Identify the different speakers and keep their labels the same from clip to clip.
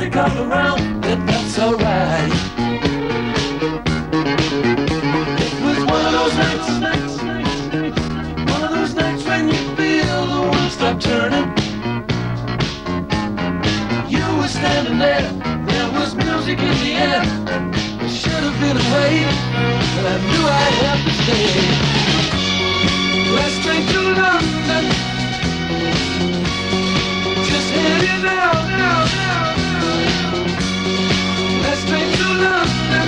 Speaker 1: music all around, and that's alright. It was one of those nights, one of those nights when you feel the world stop turning. You were standing there, there was music in the air. It should have been away, but I knew I'd have to stay. Last train to London, just heading out, Last train to London,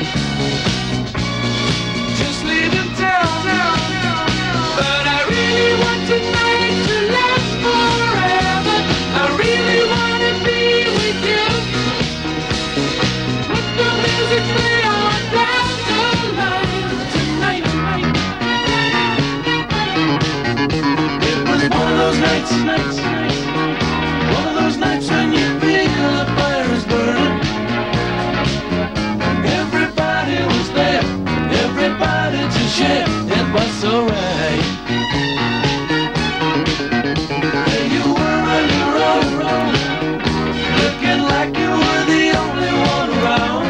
Speaker 1: just leaving town, But I really want tonight to last forever. I really want to be with you. Let the music play on down the line tonight. It was one of those nights, one of those nights when you feel the fire is burning. Everybody was there, everybody to share. It was so right. There you were on your own, looking like you were the only one around.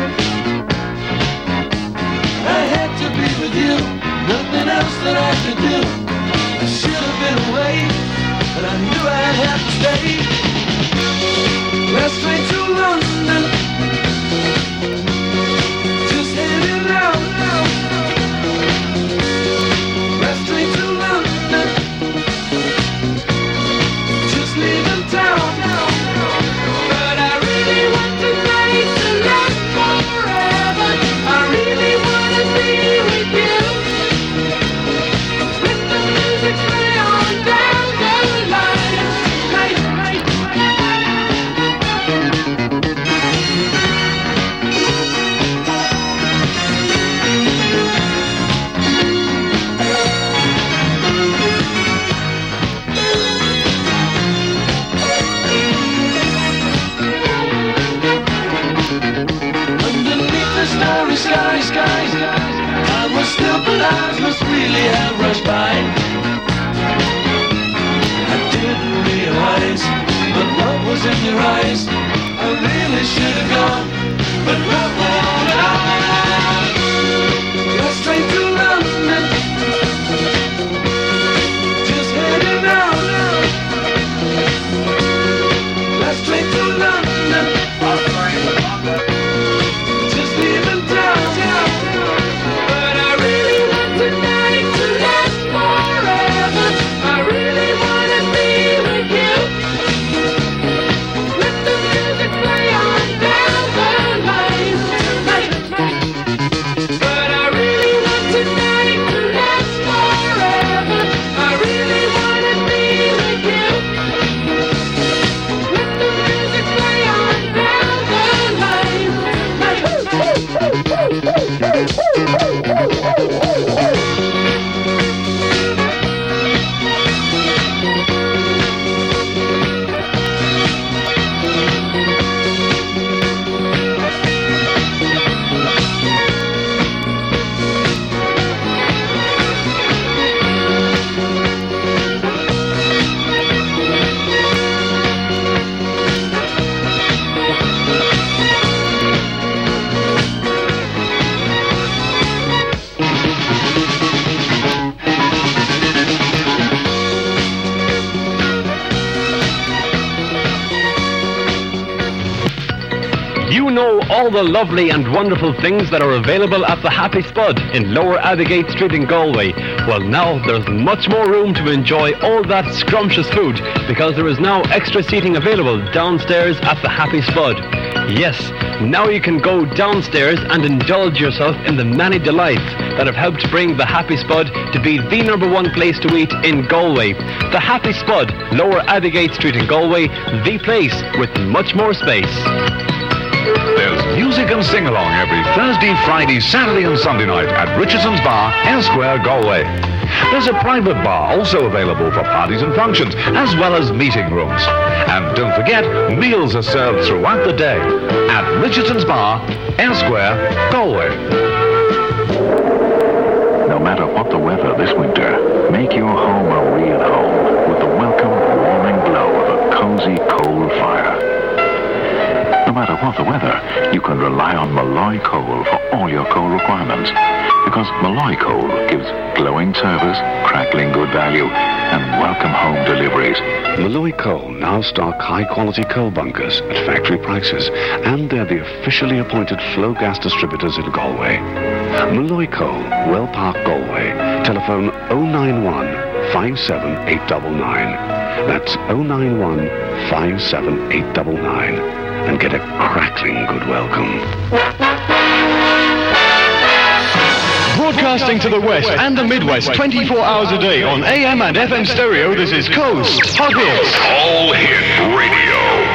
Speaker 1: I had to be with you, nothing else that I could do. I should have been away, but I knew I'd have to stay. Last train to London, just heading out. Last train to London, just leaving town. But I really want tonight to last forever. I really want to be with you. Let the music play on down the line. Underneath the starry skies, time was still, but eyes must really have rushed by. I didn't realize, but what was in your eyes? I really should have gone, but what won't I? Last train to London, just heading out. Last train to London, just leaving town. But I really want tonight to last forever. I really want to be with you. Let the music play on down the line tonight. But I really want tonight to last forever. I really want to be with you. Let the music play on down the line
Speaker 2: You know all the lovely and wonderful things that are available at the Happy Spud in Lower Abbeygate Street in Galway. Well, now there's much more room to enjoy all that scrumptious food because there is now extra seating available downstairs at the Happy Spud. Yes, now you can go downstairs and indulge yourself in the many delights that have helped bring the Happy Spud to be the #1 place to eat in Galway. The Happy Spud, Lower Abbeygate Street in Galway, the place with much more space.
Speaker 3: There's music and sing-along every Thursday, Friday, Saturday and Sunday night at Richardson's Bar, Air Square, Galway. There's a private bar also available for parties and functions, as well as meeting rooms. And don't forget, meals are served throughout the day at Richardson's Bar, Air Square, Galway.
Speaker 4: No matter what the weather this winter, make your home a real home with the welcome, warming glow of a cozy coal fire. No matter what the weather, you can rely on Malloy Coal for all your coal requirements. Because Malloy Coal gives glowing service, crackling good value, and welcome home deliveries.
Speaker 3: Malloy Coal now stock high-quality coal bunkers at factory prices, and they're the officially appointed flow gas distributors in Galway. Malloy Coal, Well Park, Galway. Telephone 091 57899. That's 091 57899. And get a crackling good welcome.
Speaker 2: Broadcasting to the West and the Midwest 24 hours a day on AM and FM stereo, this is Coast Hot Hits.
Speaker 3: All Hit Radio.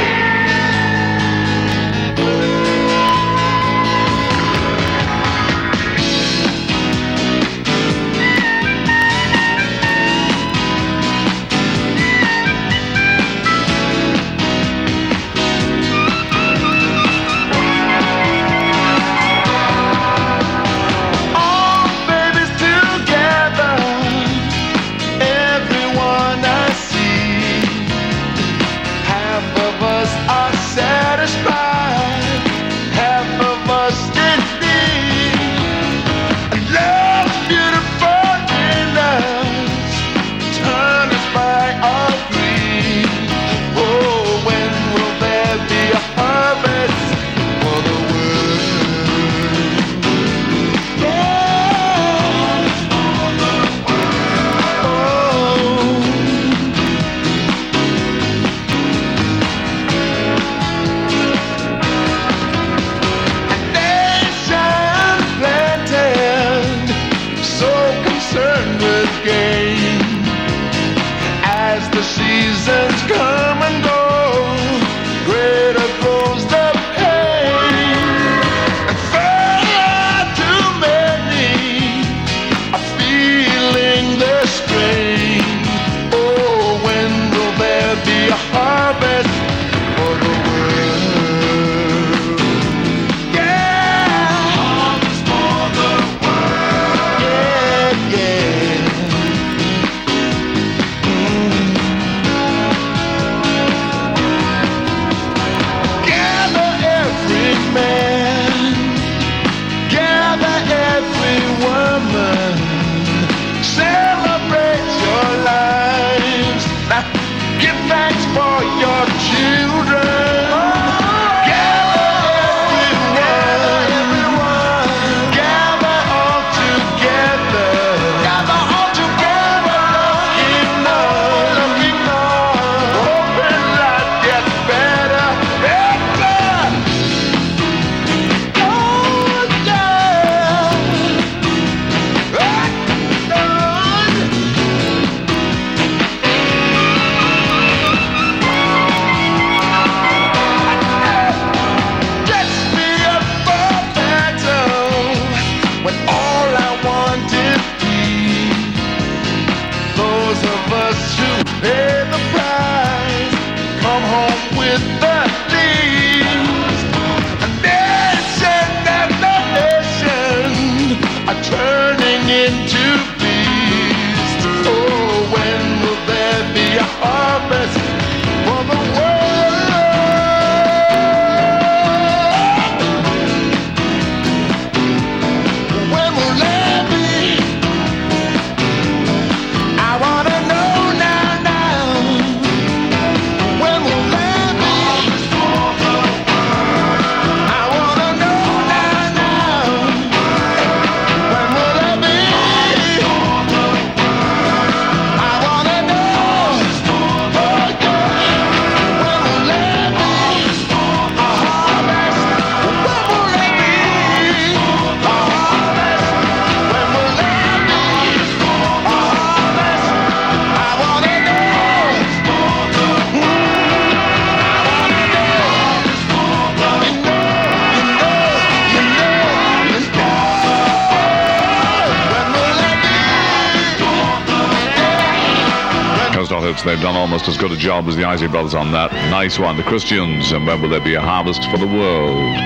Speaker 3: They've done almost as good a job as the Isley Brothers on that. Nice one. The Christians, and when will there be a harvest for the world?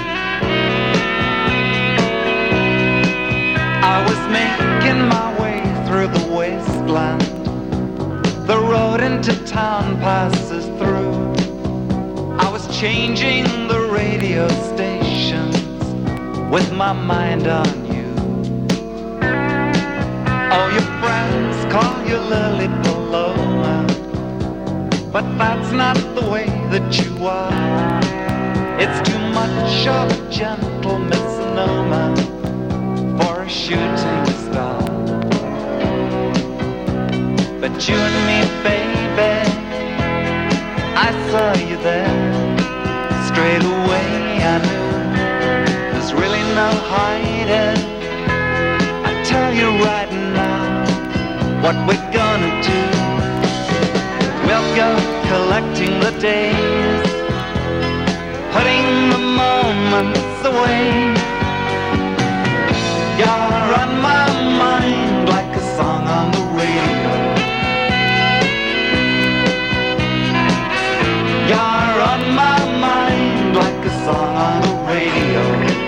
Speaker 5: I was making my way passes through. I was changing the radio stations with my mind on you. All your friends call you Lily Paloma, but that's not the way that you are. It's too much of a gentle misnomer for a shooting star. But you and me, baby, I saw you there. Straight away I knew there's really no hiding. I tell you right now what we're gonna do. We'll go collecting the days, putting the moments away. You're on my mind like a song on the radio. You're on my mind like a song on the radio.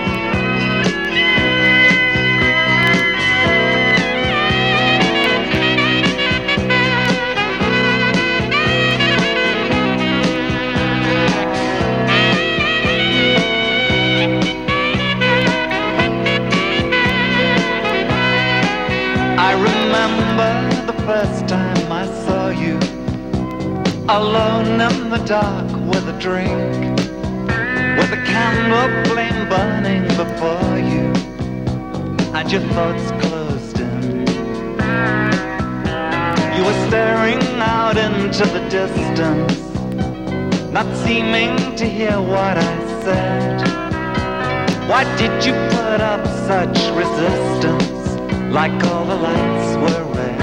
Speaker 5: I remember the first time I saw you, alone in the dark with a drink, with a candle flame burning before you, and your thoughts closed in. You were staring out into the distance, not seeming to hear what I said. Why did you put up such resistance, like all the lights were red?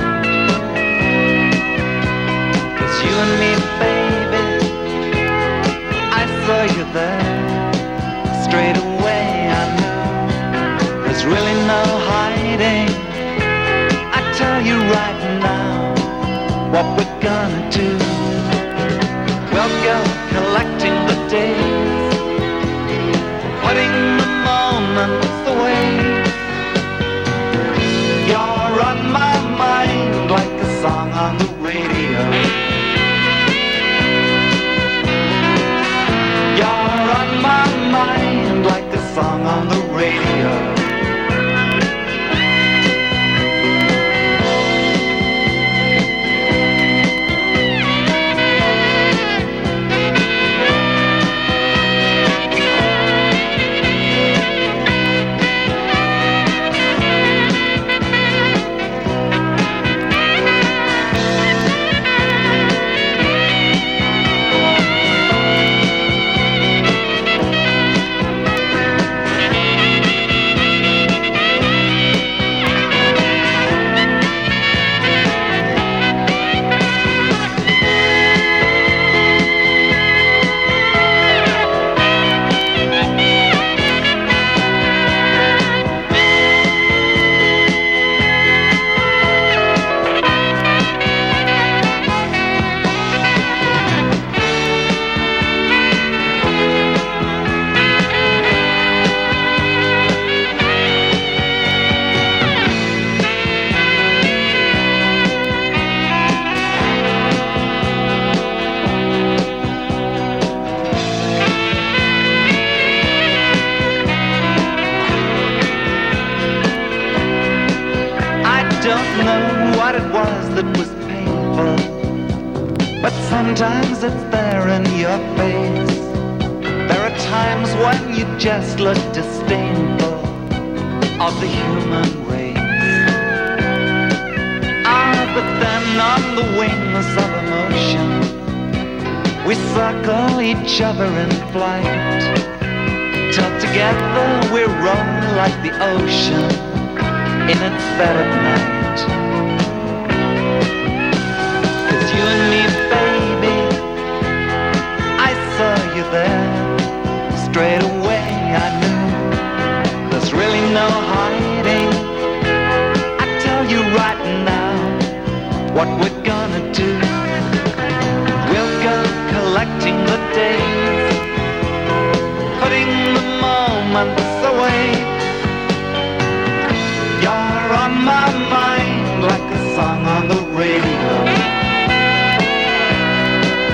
Speaker 5: 'Cause you and me, baby, I saw you there. Straight away I knew there's really no hiding. I tell you right now what we're gonna do. We'll go collecting the days, putting the moments away. You're on my mind like a song on the radio. You're on my mind like a song on the radio. Sometimes it's there in your face. There are times when you just look disdainful of the human race. Ah, but then on the wings of emotion, we circle each other in flight, till together we roll like the ocean in its bed at night. 'Cause you and me, baby, I saw you there. Straight away I knew there's really no hiding. I tell you right now what we're gonna do. We'll go collecting the days, putting the moments away. You're on my mind like a song on the radio.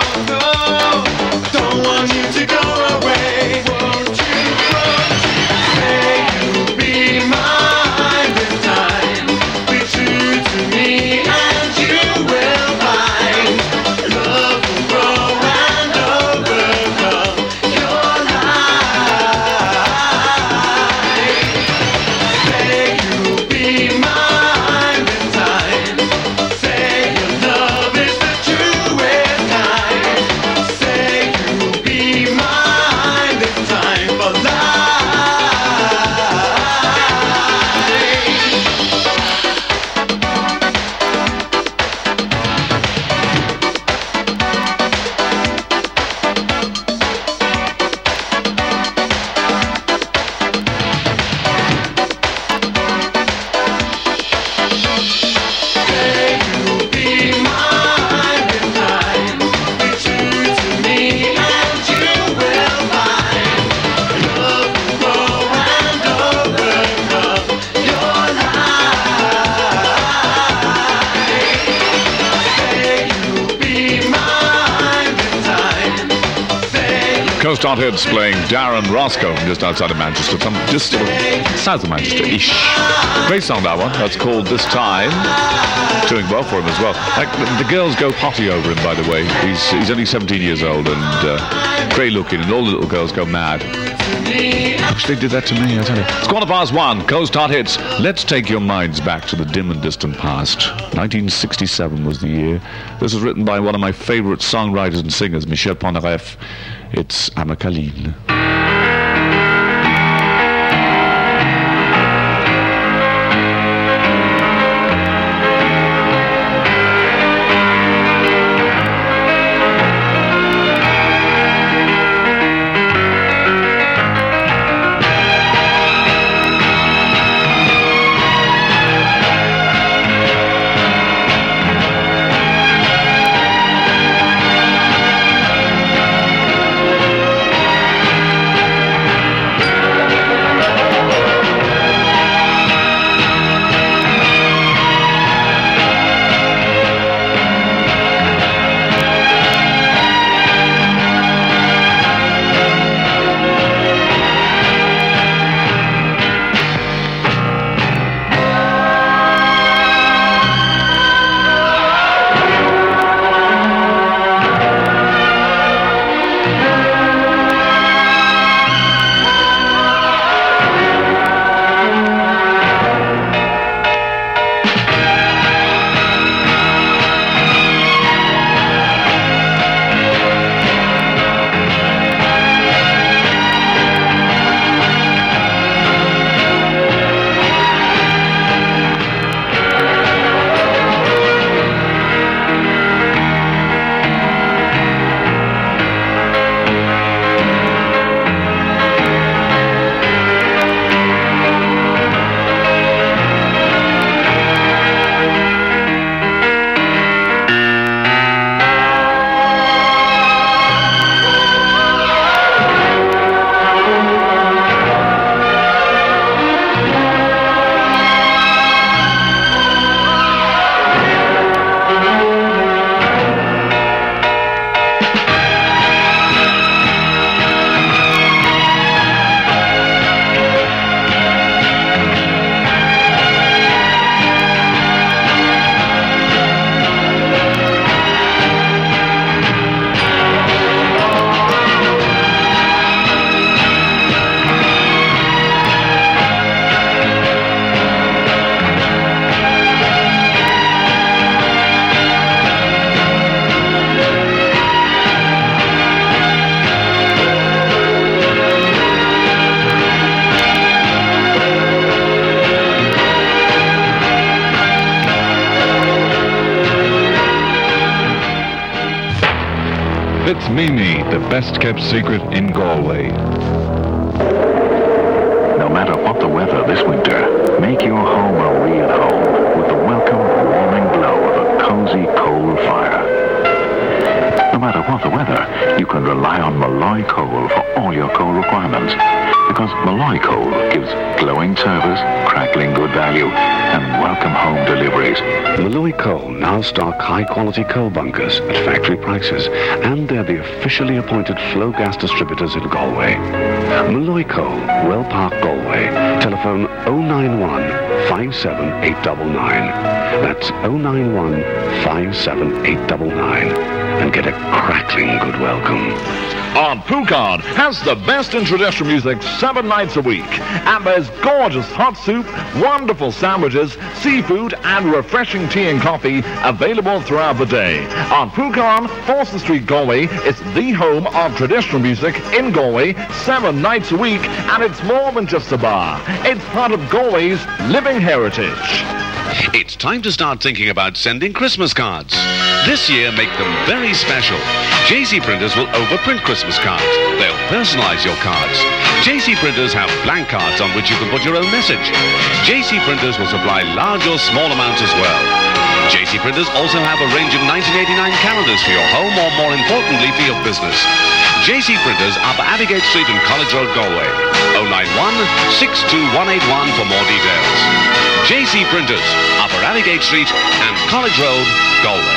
Speaker 1: Don't want you to go away. Won't you say you'll be mine this time? Be true to me and you will find love will grow and overcome your life. Say you'll be mine this time. Say your love is the truest kind. Say you'll be mine this time for life. Say you'll be mine this time. Be true to me and you will find love will grow and overcome your life. Say you'll be mine this time. Say you'll
Speaker 3: Coast Hotheads playing Darren Roscoe just outside of Manchester, just sort of south of Manchester-ish. Great song, that one. That's called This Time. Doing well for him as well. The girls go potty over him, by the way. He's only 17 years old and great looking, and all the little girls go mad. Actually, they did that to me, I tell you. It's 1:15, Coast Hotheads. Let's take your minds back to the dim and distant past. 1967 was the year. This was written by one of my favorite songwriters and singers, Michel Polnareff. It's Amakaline. Mimi, the best-kept secret in Galway.
Speaker 4: No matter what the weather this winter, make your home a real home with the welcome, warming glow of a cozy coal fire. No matter what the weather, you can rely on Malloy Coal for all your coal requirements. because Malloy Coal gives glowing service, crackling good value, and welcome home deliveries.
Speaker 3: Malloy Coal now stock high-quality coal bunkers at factory prices, and they're the officially appointed flow gas distributors in Galway. Malloy Coal, Well Park, Galway. Telephone 091 57899. That's 091 57899. And get a crackling good welcome.
Speaker 6: Aunt Poucard has the best in traditional music 7 nights a week. And there's gorgeous hot soup, wonderful sandwiches, seafood, and refreshing tea and coffee available throughout the day. Aunt Poucard, Forster Street, Galway, is the home of traditional music in Galway 7 nights a week. And it's more than just a bar. It's part of Galway's living heritage.
Speaker 3: It's time to start thinking about sending Christmas cards. This year, make them very special. JC Printers will overprint Christmas cards. They'll personalize your cards. JC Printers have blank cards on which you can put your own message. JC Printers will supply large or small amounts as well. JC Printers also have a range of 1989 calendars for your home, or more importantly, for your business. JC Printers are for Abbeygate Street and College Road, Galway. 091 62181 for more details. JC Printers, Upper Abbeygate Street and College Road, Galway.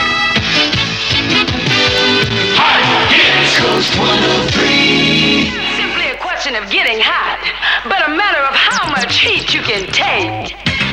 Speaker 1: Coast 103.
Speaker 7: Simply a question of getting hot, but a matter of how much heat you can take.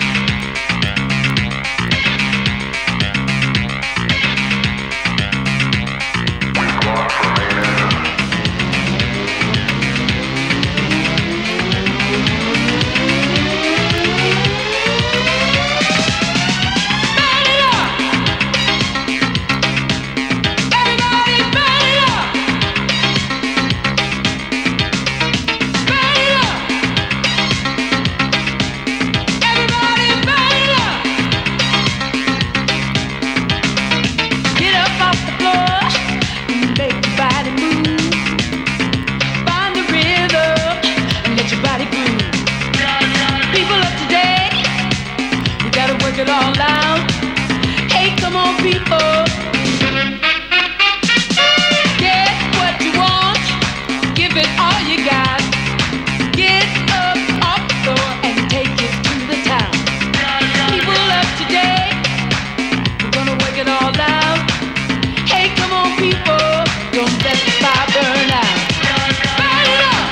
Speaker 1: It all out. Hey, come on, people. Get what you want. Give it all you got. Get up off the floor and take it to the town. People of today, we're gonna work it all out. Hey, come on, people. Don't let the fire burn out. Burn it up.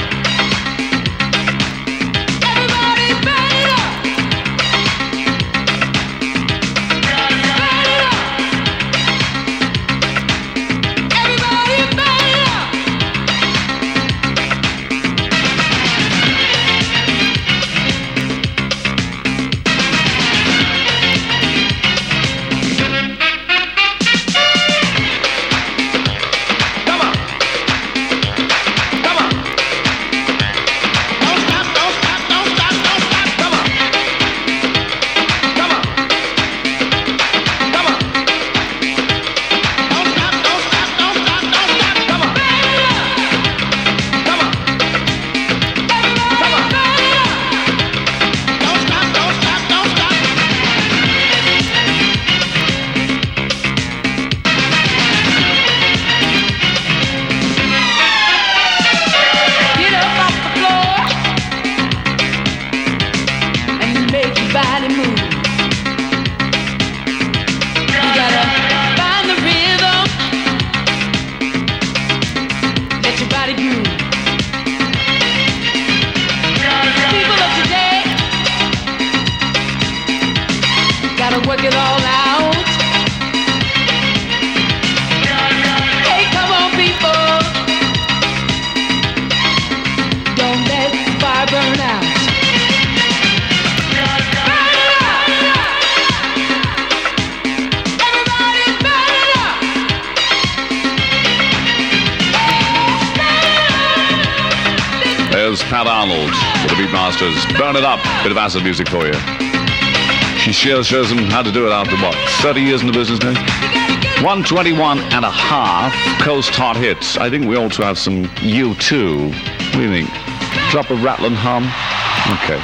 Speaker 1: Everybody burn it up. Work it all out. Hey, come on, people. Don't let the fire burn out. Burn it up. Everybody burn it up.
Speaker 3: There's Pat Arnold with the Beatmasters. Burn it up. Bit of acid music for you. She shows them how to do it after, 30 years in the business now? 121 and a half Coast Hot Hits. I think we also have some U2. What do you think? Drop a rattling hum? Okay.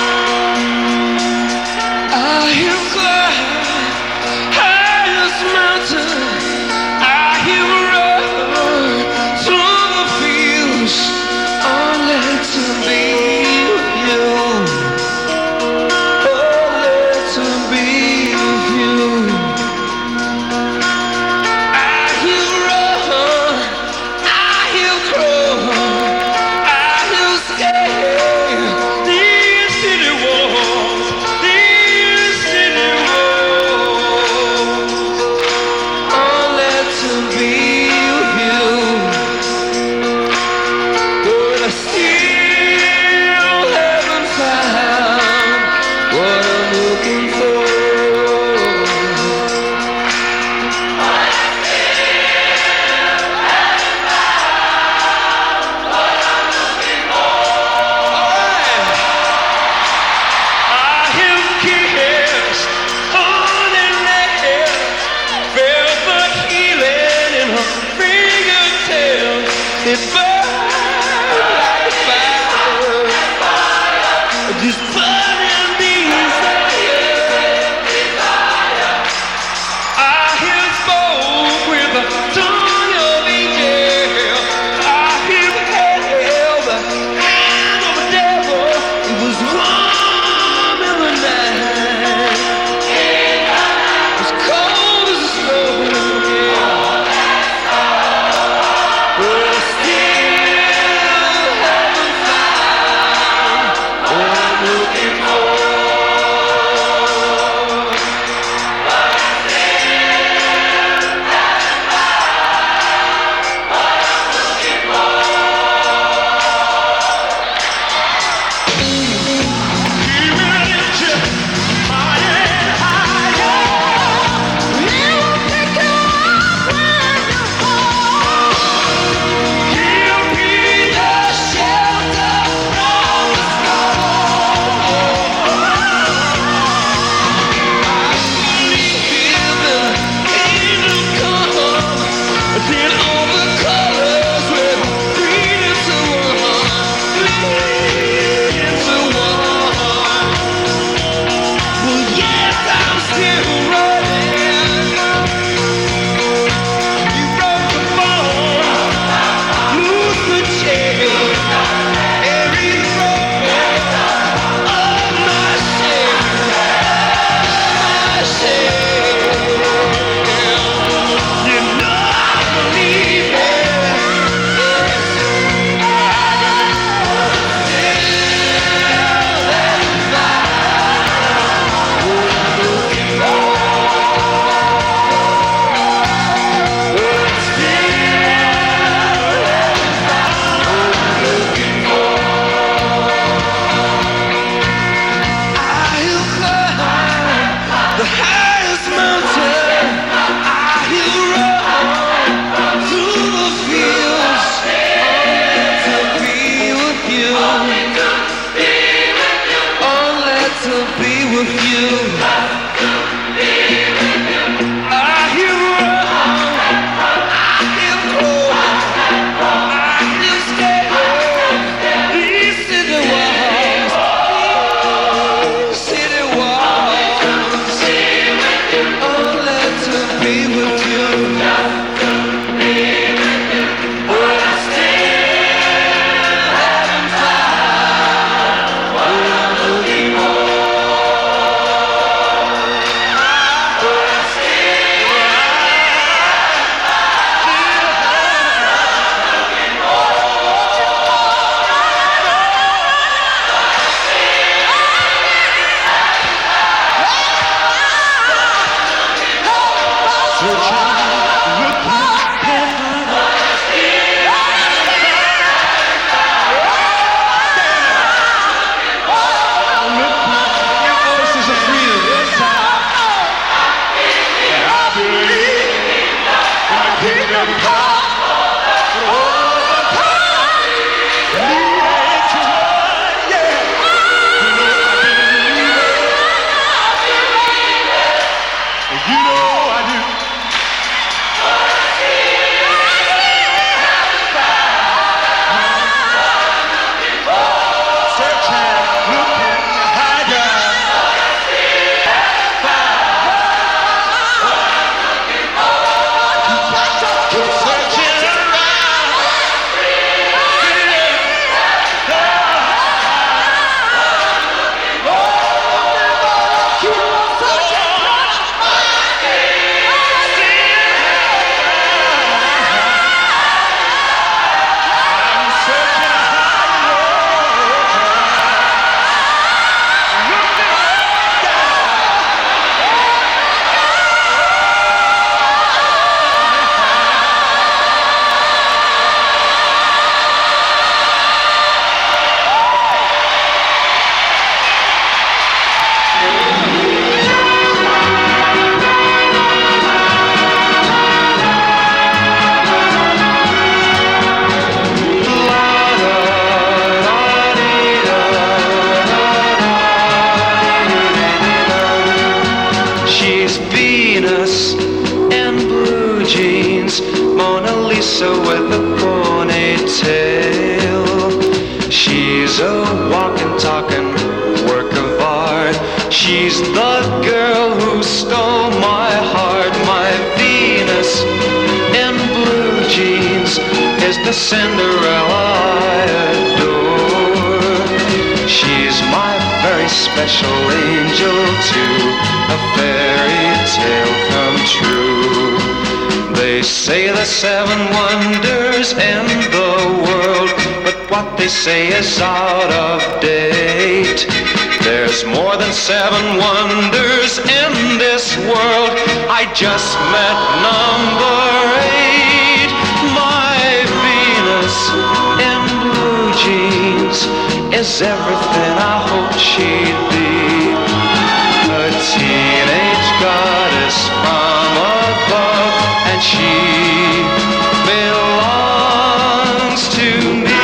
Speaker 1: I hear cry, I hear smile.
Speaker 5: to be with you. I hear wrong, I hear cold, I hear scared. These city walls, only to be with you. But I'm still having fun when I'm looking
Speaker 8: Lisa with a ponytail. She's a walking, talking work of art. She's the girl who stole my heart. My Venus in blue jeans is the Cinderella I adore. She's my very special angel too, a fairy tale come true. They say the 7 wonders in the world, but what they say is out of date. There's more than 7 wonders in this world. I just met number 8. My Venus in blue jeans is everything I hoped she'd be. A teenage goddess from above, and she belongs to me.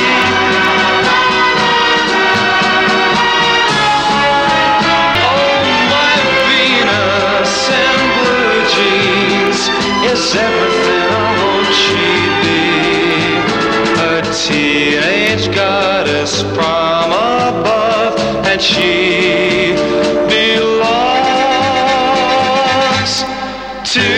Speaker 8: Oh, my Venus in blue jeans is everything I hoped she'd be. A teenage goddess from above, and she belongs to me.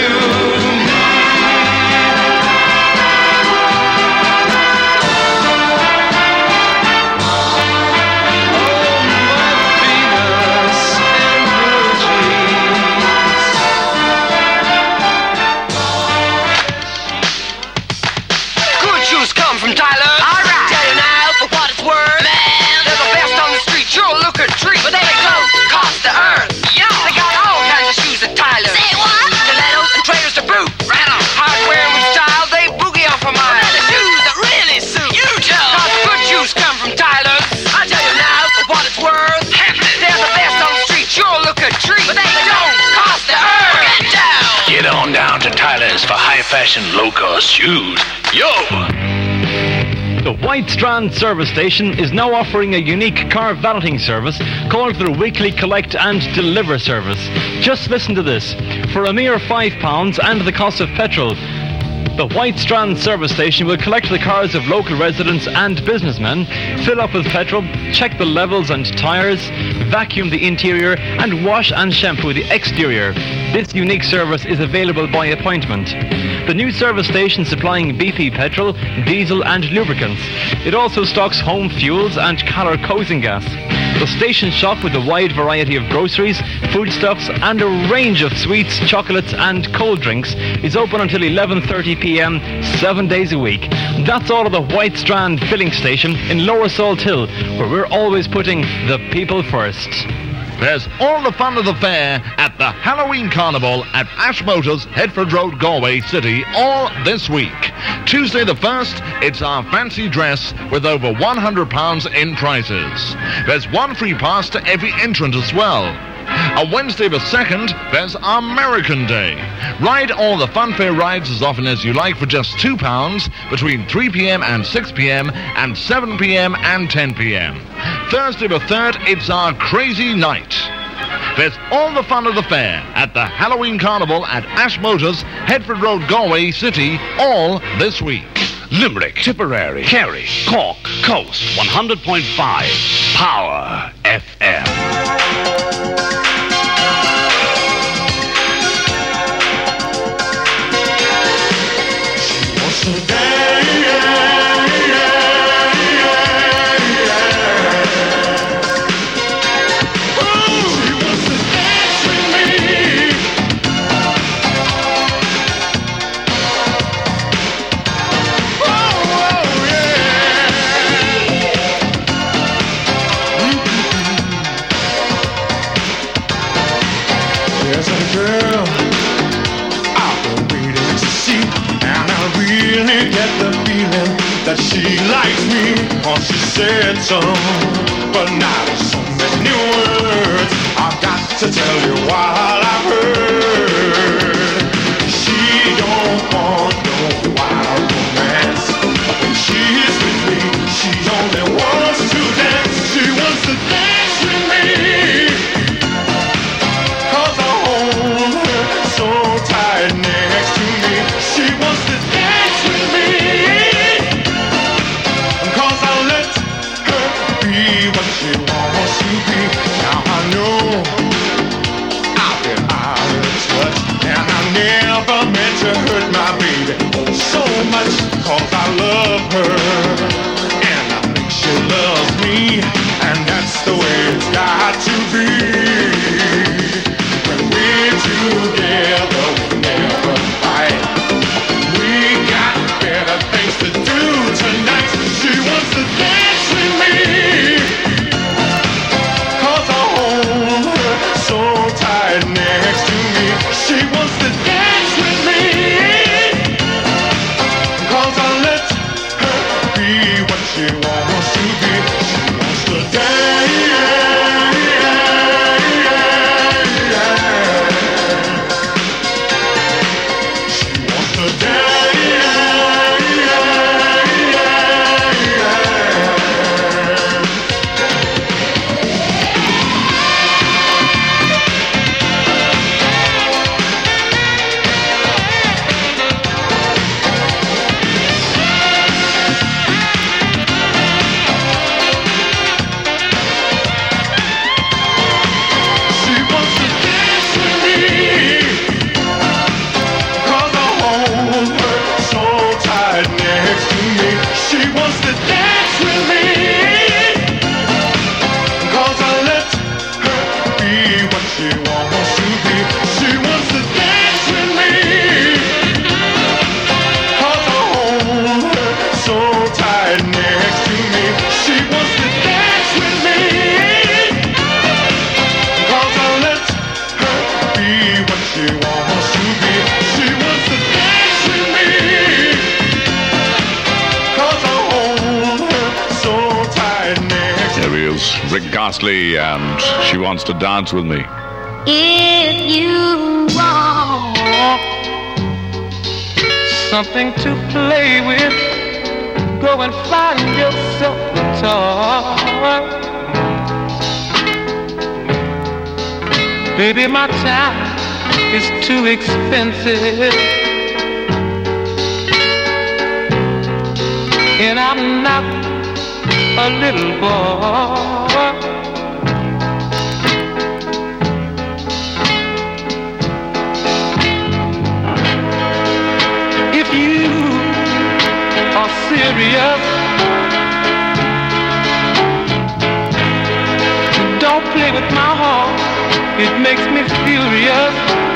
Speaker 9: For high fashion, low cost shoes. Yo!
Speaker 2: The White Strand Service Station is now offering a unique car valeting service called their Weekly Collect and Deliver service. Just listen to this. For a mere £5 and the cost of petrol, the White Strand Service Station will collect the cars of local residents and businessmen, fill up with petrol, check the levels and tyres, vacuum the interior, and wash and shampoo the exterior. This unique service is available by appointment. The new service station supplying BP petrol, diesel and lubricants. It also stocks home fuels and colour cosing gas. The station shop with a wide variety of groceries, foodstuffs and a range of sweets, chocolates and cold drinks is open until 11:30 p.m. 7 days a week. That's all at the White Strand filling station in Lower Salt Hill, where we're always putting the people first.
Speaker 6: There's all the fun of the fair at the Halloween Carnival at Ash Motors, Headford Road, Galway City, all this week. Tuesday the 1st, it's our fancy dress with over £100 in prizes. There's one free pass to every entrant as well. On Wednesday the 2nd, there's American Day. Ride all the funfair rides as often as you like for just £2 between 3 p.m. and 6 p.m. and 7 p.m. and 10 p.m. Thursday the 3rd, it's our crazy night. There's all the fun of the fair at the Halloween Carnival at Ash Motors, Headford Road, Galway City, all this week.
Speaker 3: Limerick, Tipperary, Kerry, Cork, Coast, 100.5, Power FM.
Speaker 8: There's a girl I've been waiting to see, and I really get the feeling that she likes me. Oh, she said so, but not in so many words. I've got to tell you what I've heard. She don't want no wild romance. When she's with me, she only wants to dance. She wants to dance with me. So tight next to me, she wants to dance with me. 'Cause I'll let her be what she wants to be. Now I know I've been out of touch, and I never meant to hurt my baby so much. 'Cause I love her, and I think she loves me, and that's the way it's got to be. Together we never fight. We got better things to do tonight. She wants to dance with me. 'Cause I hold her so tight next to me. She wants to dance with me. 'Cause I let her be what she wants to be. She wants to dance.
Speaker 3: Rick Gostley, and She Wants to Dance with Me.
Speaker 1: If you want something to play with, Go and find yourself a toy. Baby, my time is too expensive, and I'm not a little boy. If you are serious, don't play with my heart, it makes me furious.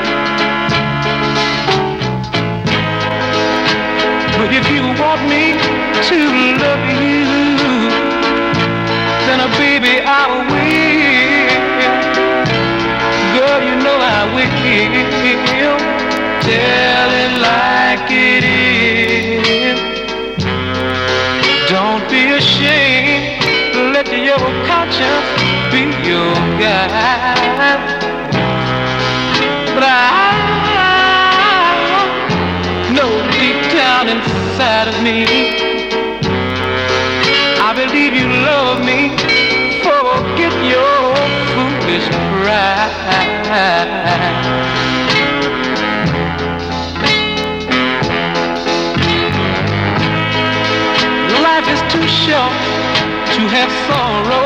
Speaker 1: But if you want me to love you, then baby I will. Girl, you know I will. Tell it like it is. Don't be ashamed. Let your conscience be your guide. But I know deep down inside of me, I believe you love me. Forget your foolish pride. Life is too short to have sorrow.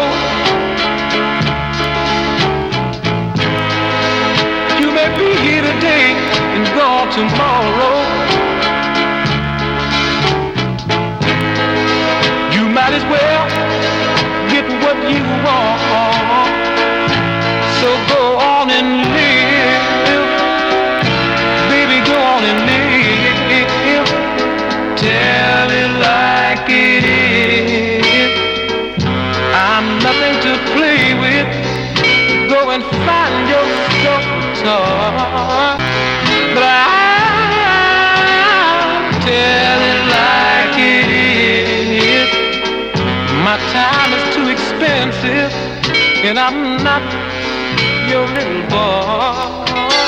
Speaker 1: You may be here today and gone tomorrow. You might as well get what you want. So go on and live. Baby, go on and live. Tell it like it is. I'm nothing to play with. Go and find yourself a toy. But I'll tell it like it is. My time is too expensive, and I'm not your little boy.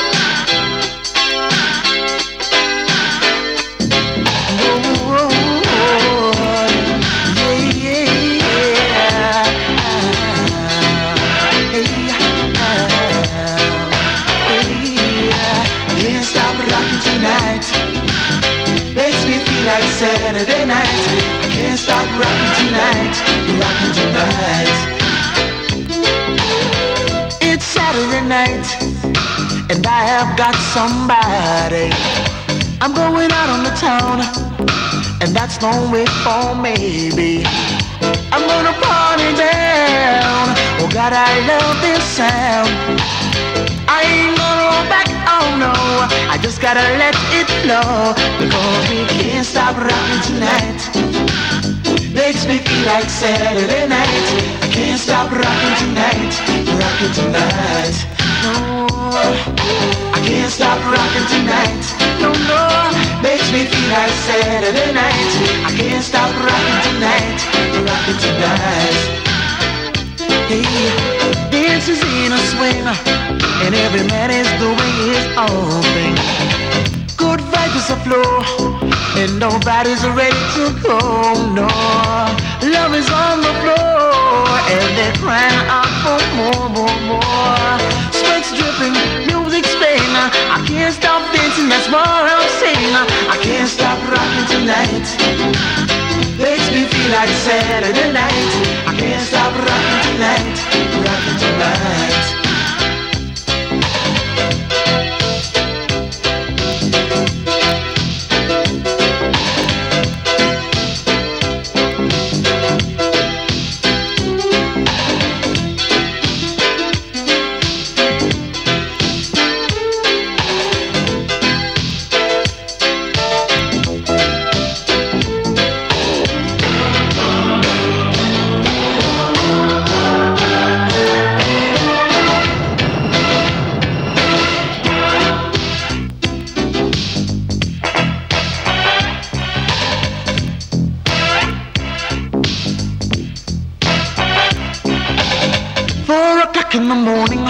Speaker 5: Like Saturday night, I can't stop rocking tonight, rocking tonight. It's Saturday night, and I have got somebody. I'm going out on the town, and that's no way for maybe. I'm gonna party down. Oh God, I love this sound. I ain't gonna roll back, oh no. I just gotta let it flow, because we can't stop rocking tonight. Makes me feel like Saturday night. I can't stop rocking tonight, rocking tonight. No, I can't stop rocking tonight. No, no, makes me feel like Saturday night. I can't stop rocking tonight, rocking tonight. Hey, dance is in a swing, and every man is doing his own thing. Good vibes is a flow, and nobody's ready to go, no. Love is on the floor, and they're crying out for more, more, more. Sweat's dripping, music's playing. I can't stop dancing, that's what I'm saying. I can't stop rocking tonight. Makes me feel like Saturday night. I can't stop rocking tonight, rocking tonight. In the morning,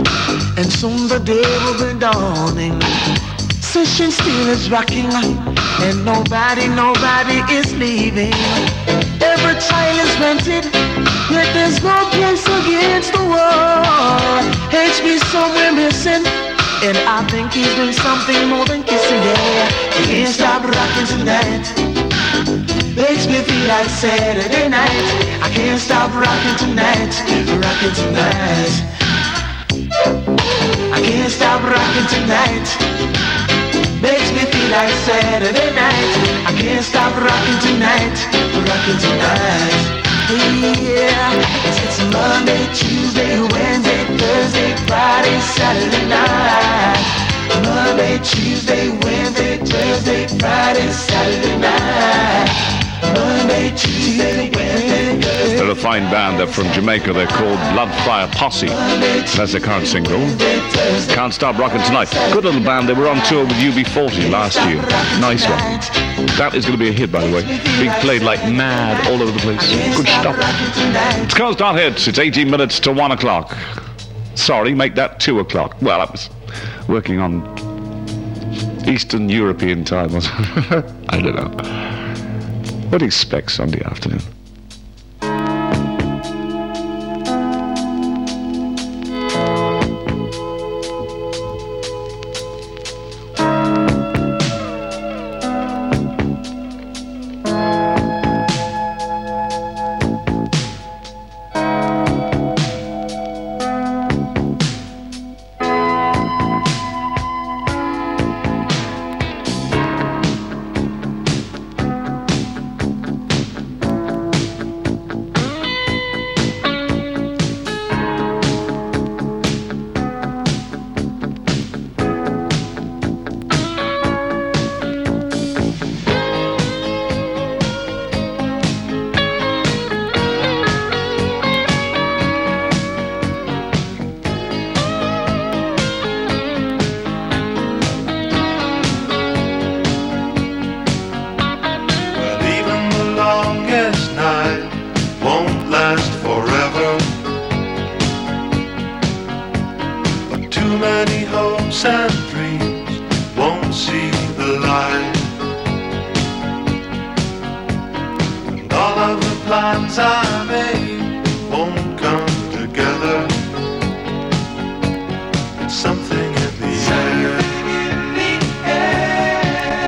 Speaker 5: and soon the day will be dawning. Session still is rocking,
Speaker 9: and nobody is leaving. Every child is rented, yet there's no place against the wall. HB somewhere missing, and I think he's doing something more than kissing. Yeah, he can't stop rocking tonight. Makes me feel like Saturday night. I can't stop rocking tonight, rocking tonight. I can't stop rocking tonight. Makes me feel like Saturday night. I can't stop rocking tonight, rocking tonight. Yeah, it's Monday, Tuesday, Wednesday, Thursday, Friday, Saturday night. Monday, Tuesday, Wednesday, Thursday, Friday, Saturday night. Monday, Tuesday, Wednesday, Thursday.
Speaker 6: They're a fine band. They're from Jamaica. They're called Bloodfire Posse. That's their current single. Can't Stop Rockin' Tonight. Good little band. They were on tour with UB40 last year. Nice one. That is going to be a hit, by the way. Being played like mad all over the place. Good stuff. It's Can't Stop Hits. It's 18 minutes to 1 o'clock. Sorry, make that 2 o'clock. Well, I was working on Eastern European time. I don't know. What do you expect Sunday afternoon?
Speaker 8: And dreams won't see the light, and all of the plans I made